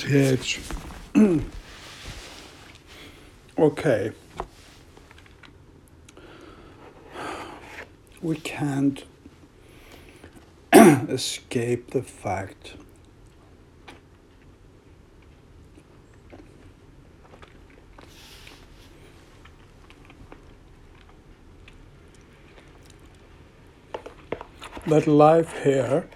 TH. Okay. We can't escape the fact that life here,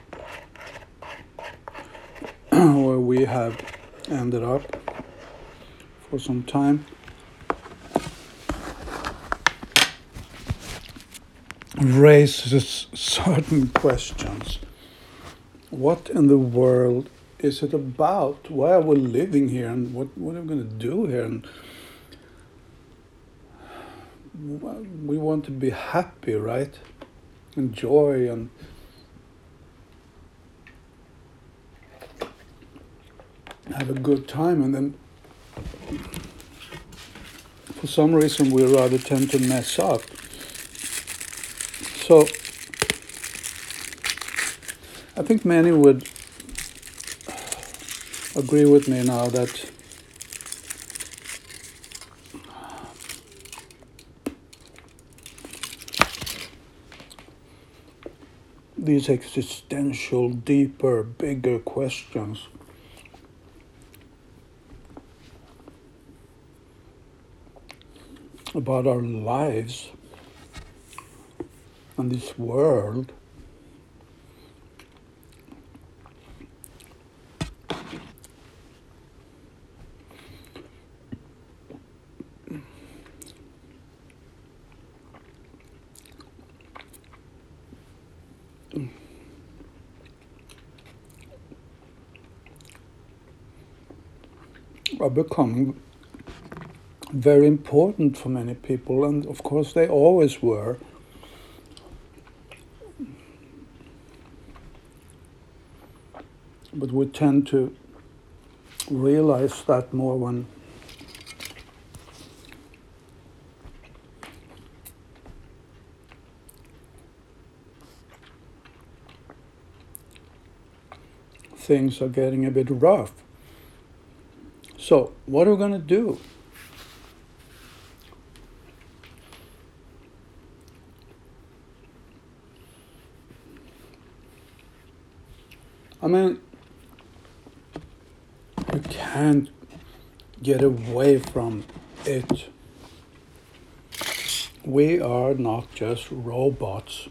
where we have ended up for some time, raises certain questions. What in the world is it about? Why are we living here, and what are we going to do here? And we want to be happy, right? Enjoy and have a good time, and then for some reason we rather tend to mess up. So I think many would agree with me now that these existential, deeper, bigger questions about our lives and this world are becoming very important for many people, and of course they always were. But we tend to realize that more when things are getting a bit rough. So, what are we going to do? I mean, you can't get away from it. We are not just robots.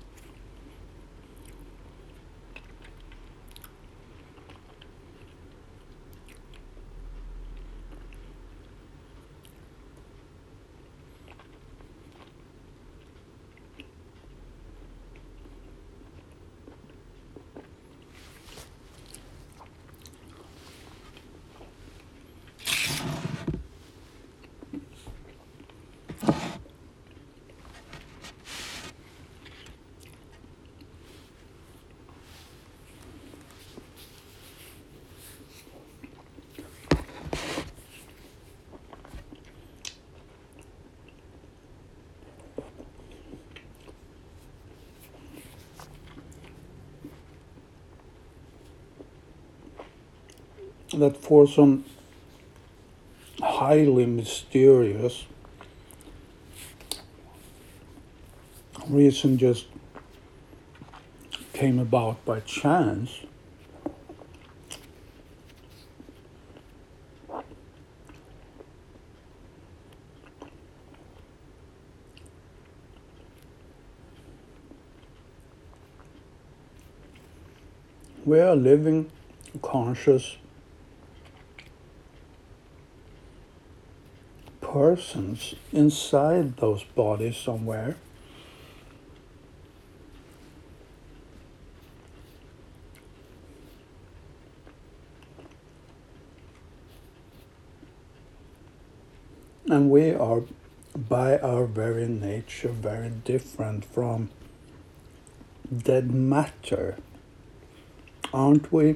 That for some highly mysterious reason just came about by chance. We are living conscious persons inside those bodies somewhere. And we are, by our very nature, very different from dead matter, aren't we?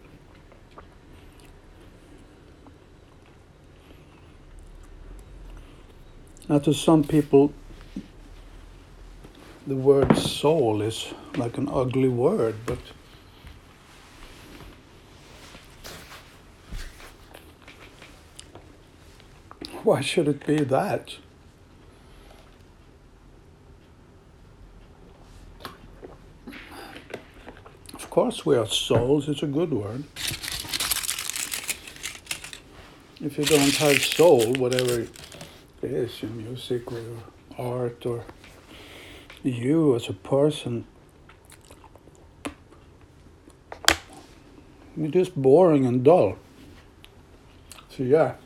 Now, to some people, the word soul is like an ugly word, but Why should it be that? Of course we are souls, it's a good word. If you don't have soul, whatever it is, your music or your art or you as a person, you're just boring and dull. So yeah.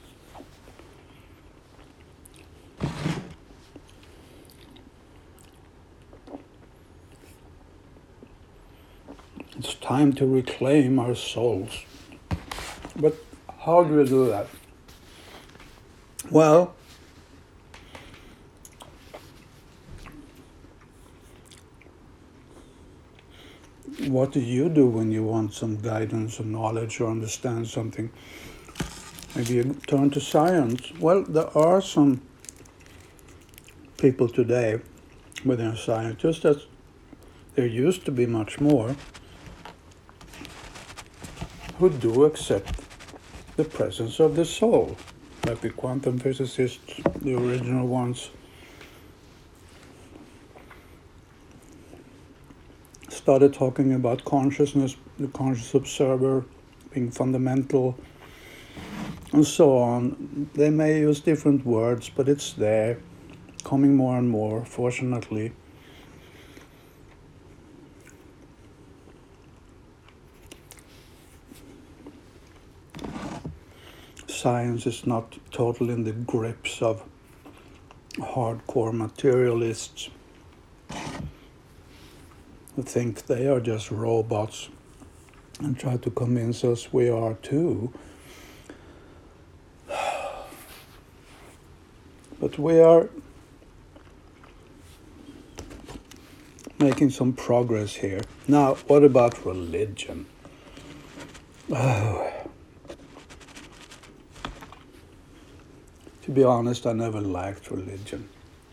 It's time to reclaim our souls. But how do we do that? Well, what do you do when you want some guidance or knowledge or understand something? Maybe you turn to science. Well, there are some people today within science, just as there used to be much more, who do accept the presence of the soul, like the quantum physicists, the original ones, started talking about consciousness, the conscious observer being fundamental, and so on. They may use different words, but it's there, coming more and more, fortunately. Science is not totally in the grips of hardcore materialists who think they are just robots and try to convince us we are too. But we are making some progress here. Now, what about religion? Oh. To be honest, I never liked religion.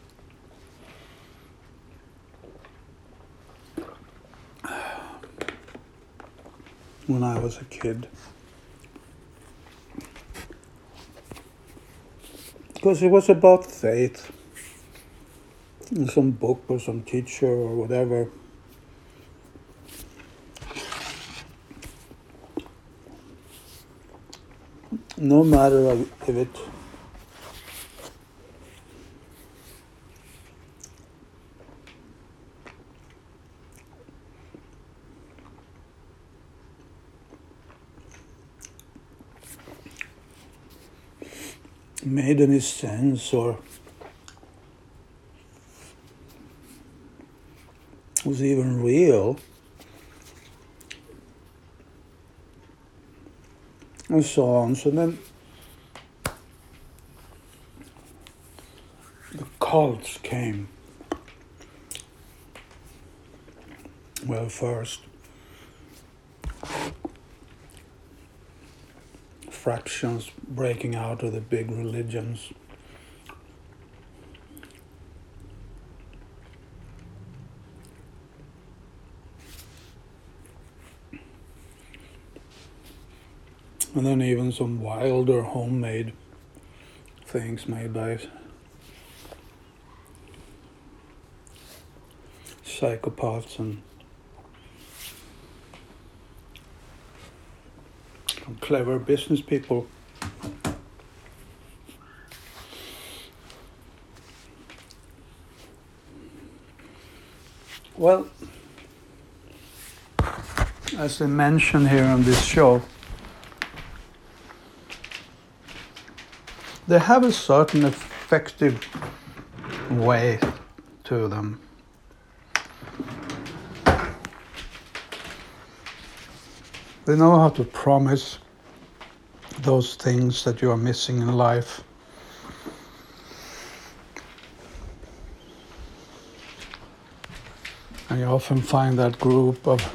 When I was a kid. Because it was about faith. In some book or some teacher or whatever. No matter if it made any sense or was even real, and so on. So then the cults came. Well, first fractions breaking out of the big religions. And then even some wilder homemade things made by psychopaths and clever business people. Well, as I mentioned here on this show, they have a certain effective way to them. They know how to promise those things that you are missing in life. And you often find that group of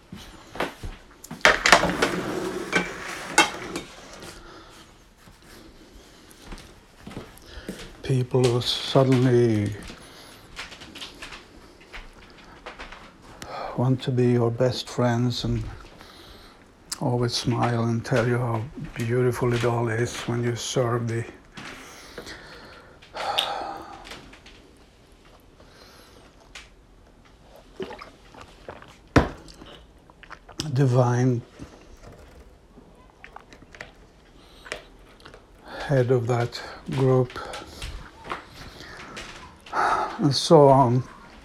people who suddenly want to be your best friends and always smile and tell you how beautiful it all is when you serve the divine head of that group, and so on.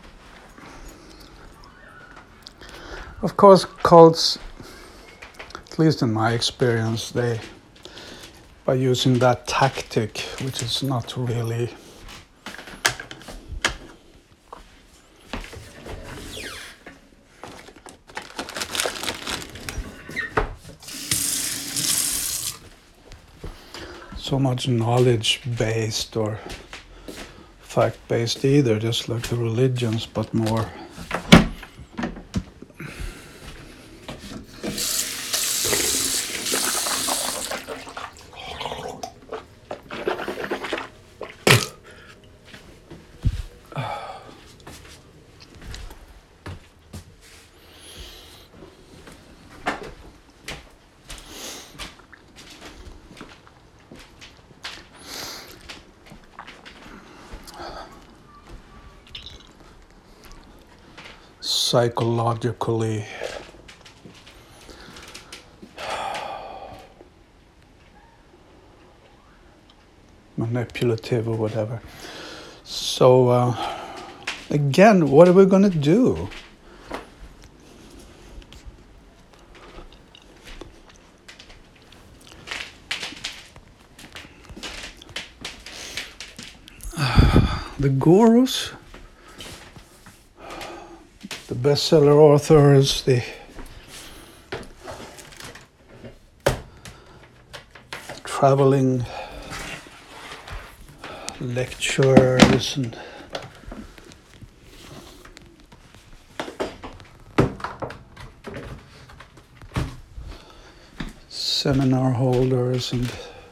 Of course, cults, at least in my experience, they, by using that tactic, which is not really so much knowledge-based or fact-based either, just like the religions, but more psychologically manipulative or whatever. So again, what are we going to do? The gurus, the bestseller authors, the traveling lecturers and seminar holders and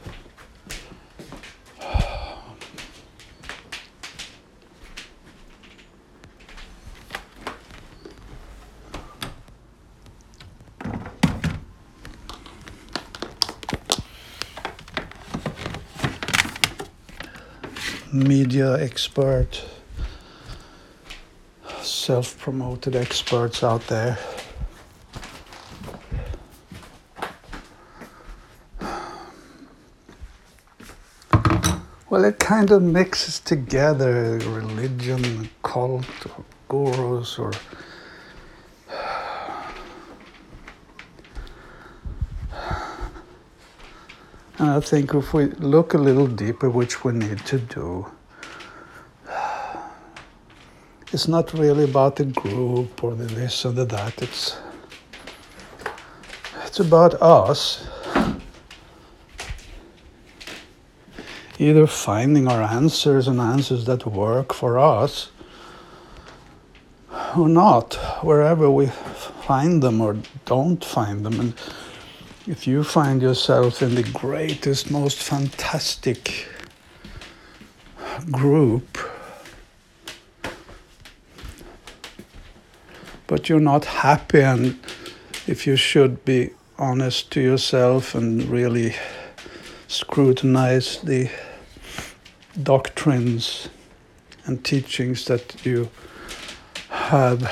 media expert, self-promoted experts out there. Well, it kind of mixes together religion, cult, or gurus, or and I think if we look a little deeper, which we need to do, it's not really about the group or the this or the that. It's about us either finding our answers and answers that work for us or not, wherever we find them or don't find them. And if you find yourself in the greatest, most fantastic group, but you're not happy, and if you should be honest to yourself and really scrutinize the doctrines and teachings that you have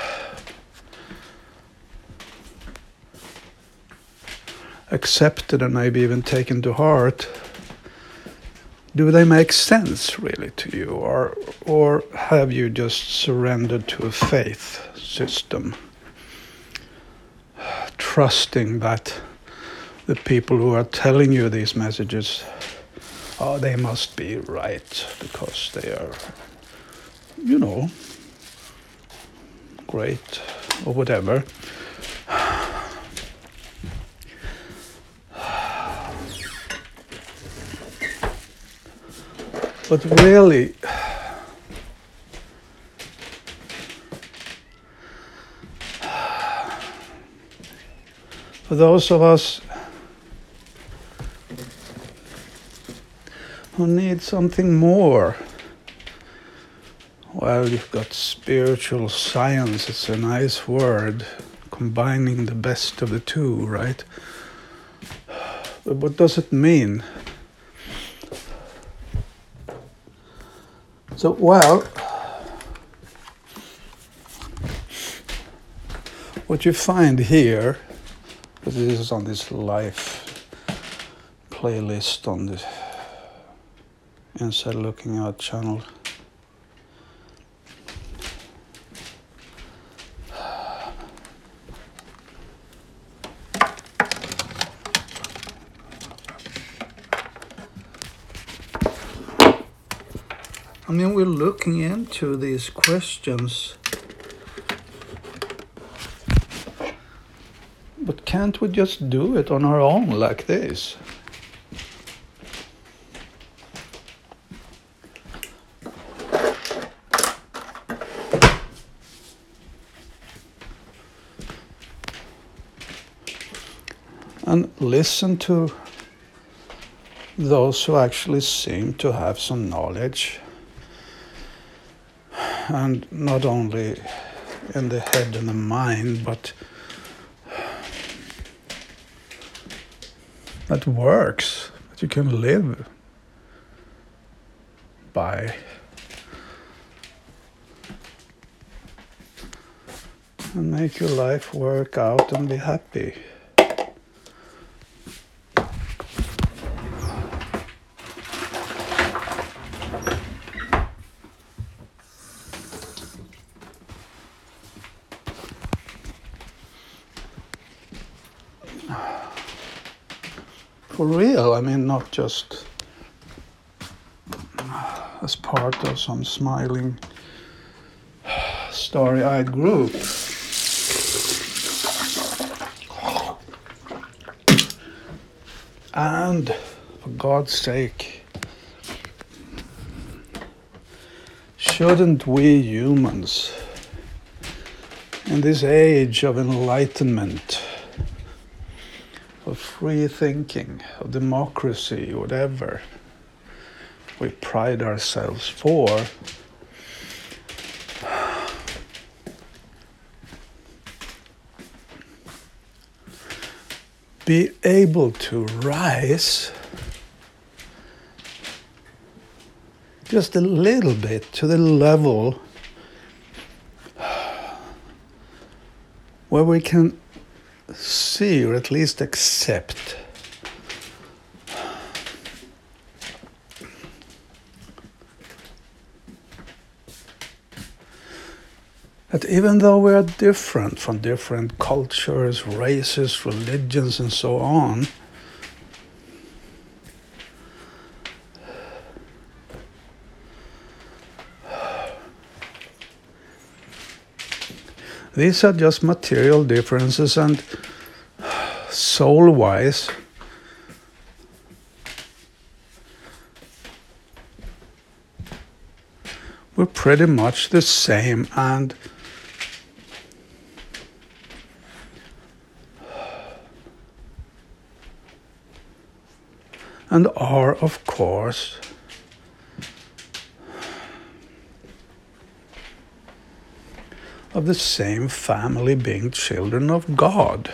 accepted and maybe even taken to heart, do they make sense really to you, or have you just surrendered to a faith system, trusting that the people who are telling you these messages, oh, they must be right because they are, great or whatever. But really, for those of us who need something more, well, you've got spiritual science, it's a nice word, combining the best of the two, right? But what does it mean? So, well, what you find here But this is on this life playlist on the Inside Looking Out channel. I mean, we're looking into these questions, but can't we just do it on our own like this? And listen to those who actually seem to have some knowledge, and not only in the head and the mind, but that works, that you can live by. And make your life work out and be happy. For real, I mean, not just as part of some smiling, starry-eyed group. And, for God's sake, shouldn't we humans, in this age of enlightenment, of free thinking, of democracy, whatever we pride ourselves for, be able to rise just a little bit to the level where we can see, or at least accept, that even though we are different from different cultures, races, religions, and so on, these are just material differences, and soul-wise, we're pretty much the same, and are, of course, of the same family, being children of God.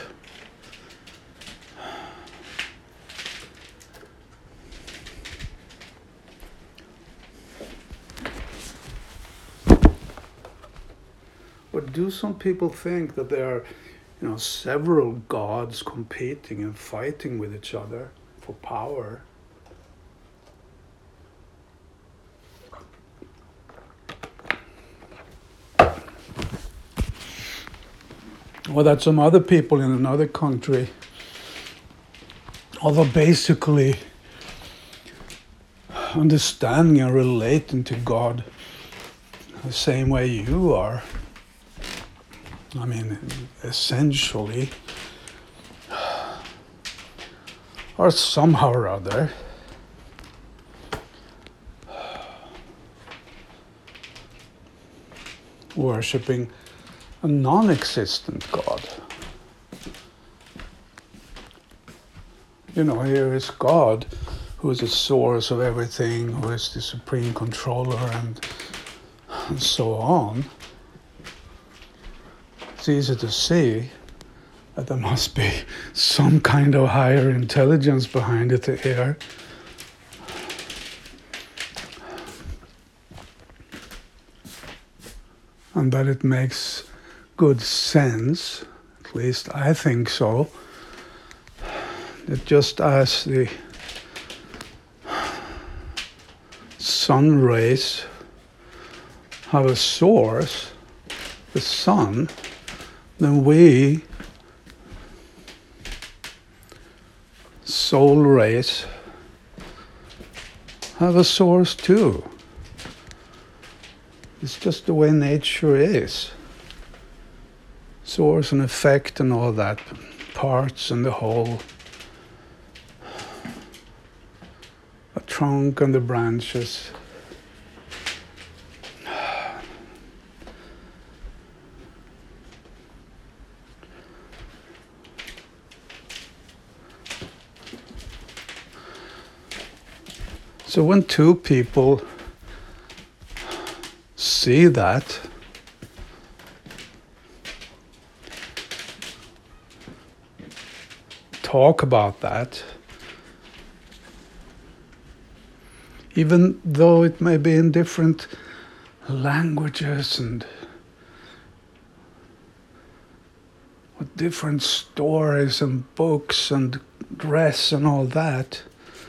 But do some people think that there are, several gods competing and fighting with each other for power? Or that some other people in another country, although basically understanding and relating to God the same way you are, I mean, essentially, or somehow or other, worshipping a non-existent God. Here is God, who is the source of everything, who is the supreme controller, and so on. It's easy to see that there must be some kind of higher intelligence behind it here. And that it makes good sense, at least I think so, that just as the sun rays have a source, the sun, then we, soul rays, have a source too. It's just the way nature is. Source and effect and all that, parts and the whole, a trunk and the branches. So when two people see that, talk about that, even though it may be in different languages and with different stories and books and dress and all that,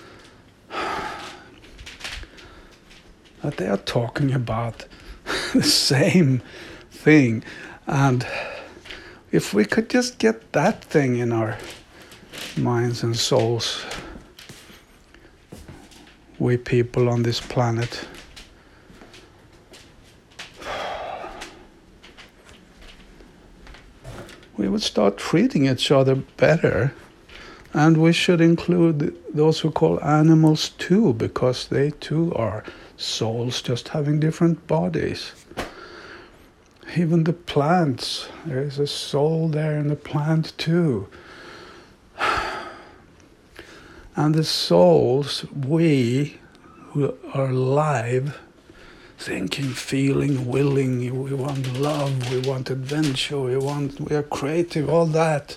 that they are talking about the same thing. And if we could just get that thing in our minds and souls, we people on this planet, we would start treating each other better. And we should include those who call animals too, because they too are souls, just having different bodies. Even the plants, there is a soul there in the plant too. And the souls, we who are alive, thinking, feeling, willing, we want love, we want adventure, we are creative, all that.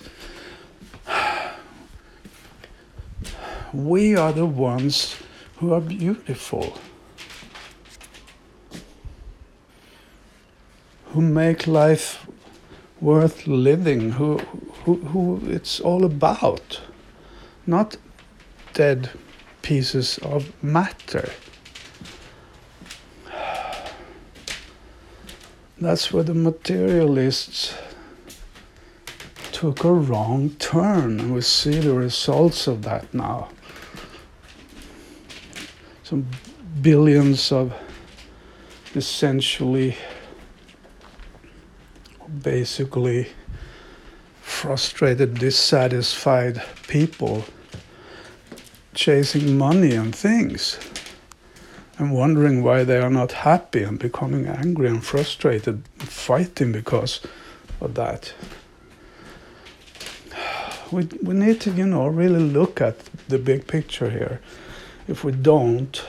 We are the ones who are beautiful, who make life worth living, who it's all about, not dead pieces of matter. That's where the materialists took a wrong turn, and we see the results of that now. Some billions of essentially, basically frustrated, dissatisfied people chasing money and things and wondering why they are not happy and becoming angry and frustrated, fighting because of that. We need to, really look at the big picture here. If we don't,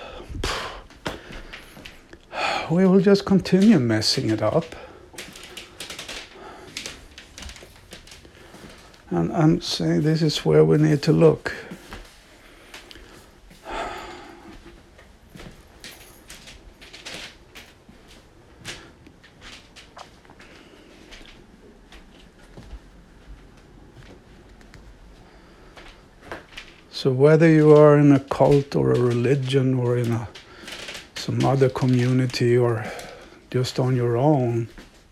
we will just continue messing it up. And I'm saying this is where we need to look. So whether you are in a cult or a religion or in some other community or just on your own,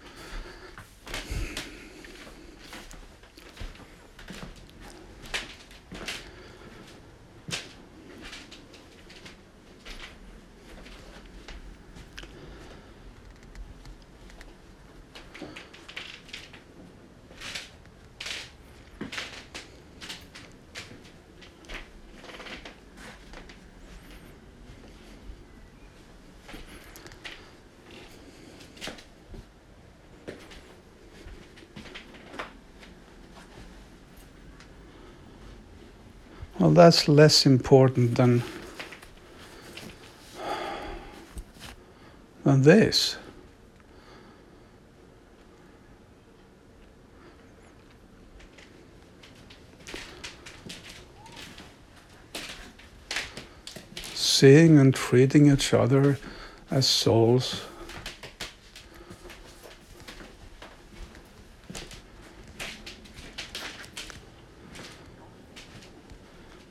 well, that's less important than this. Seeing and treating each other as souls.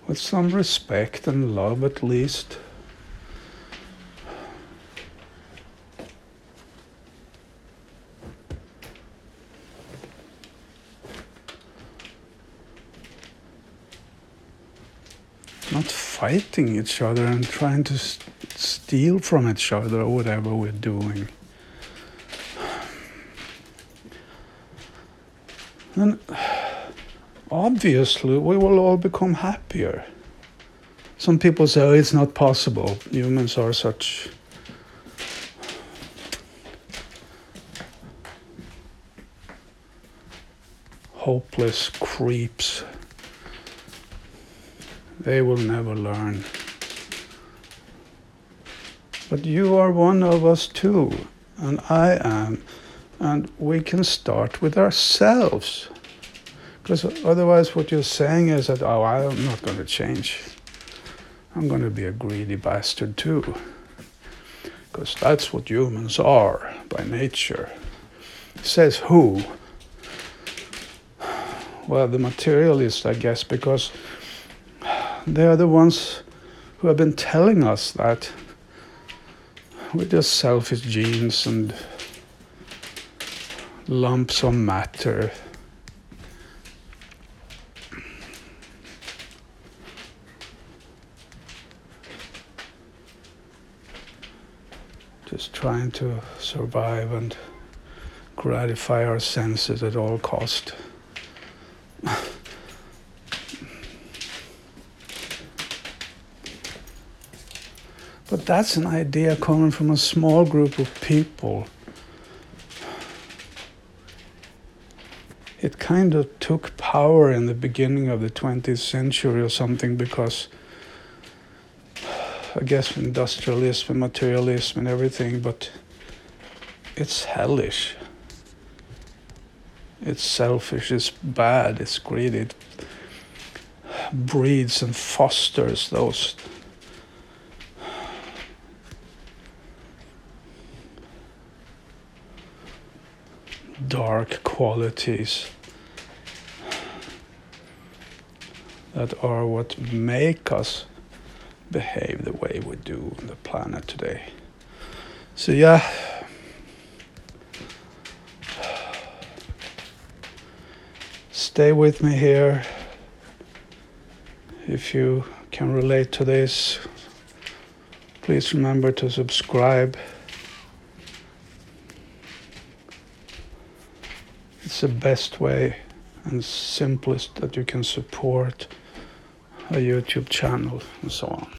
with some respect and love at least. Not fighting each other and trying to steal from each other or whatever we're doing. And obviously we will all become happier. Some people say, oh, it's not possible. Humans are such hopeless creeps. They will never learn. But you are one of us too, and I am. And we can start with ourselves. Because otherwise what you're saying is that, oh, I'm not going to change. I'm going to be a greedy bastard too. Because that's what humans are by nature. Says who? Well, the materialists, I guess, because they are the ones who have been telling us that we're just selfish genes and lumps of matter. Just trying to survive and gratify our senses at all cost. But that's an idea coming from a small group of people. It kind of took power in the beginning of the 20th century or something because I guess industrialism and materialism and everything, but it's hellish. It's selfish, it's bad, it's greedy. It breeds and fosters those dark qualities that are what make us behave the way we do on the planet today. So yeah, stay with me here. If you can relate to this, please remember to subscribe. It's the best way and simplest that you can support a YouTube channel and so on.